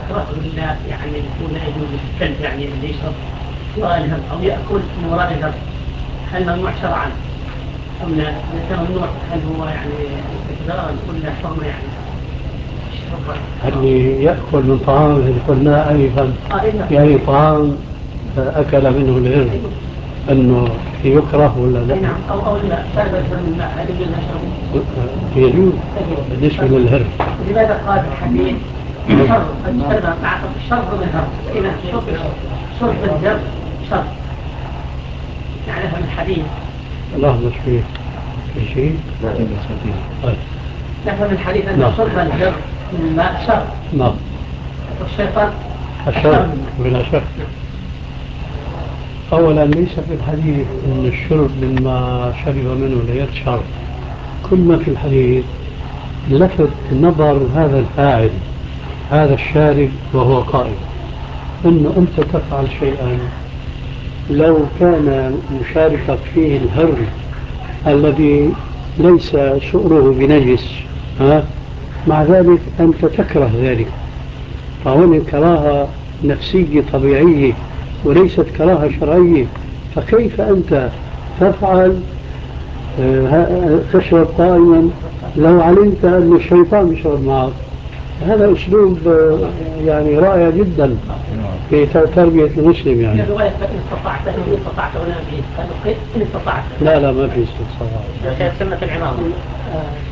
يكره ولا يعني يكون لا يجوز الكلب يعني اللي يشرب وراء الهرب أو يأكل من وراء الهرب، هل ممنوع شرعا أم لا؟ إذا كان ممنوع هل هو يعني استكبار ولا حرمة يعني؟ اللي يأكل من طعام اللي قلنا أيضا يعني طعام أكل منه الهرب أنه يكره ولا لا؟ نعم أو لا شرب الهرب من الماء هل يجوز نشره؟ يجوز بالنسبة للهرب. لماذا قال الحديث الشرب من الهرب؟ إذا شرب الهرب شرب نعرفها من الحديث. الله مش فيه في شيء؟ لا نفهم من الحديث أن شرب الهرب من الماء شرب. نعم. والشيطان الشرب بلا شك. أولا ليس في الحديث أن الشرب مما شرب منه لا يتشرب، كل ما في الحديث لفت نظر هذا الفاعل هذا الشارب وهو قائم أنه أنت تفعل شيئا لو كان مشاركك فيه الهر الذي ليس سؤره بنجس مع ذلك أنت تكره ذلك، فهنا كراهة نفسية طبيعية وليست كراهة شرعية. فكيف أنت تفعل تشرب قائما لو علمت أن الشيطان يشرب معك؟ هذا أسلوب يعني رائع جدا في تربية المسلم يعني. إن استطعت لا ما في استطاعة. سنة العمارة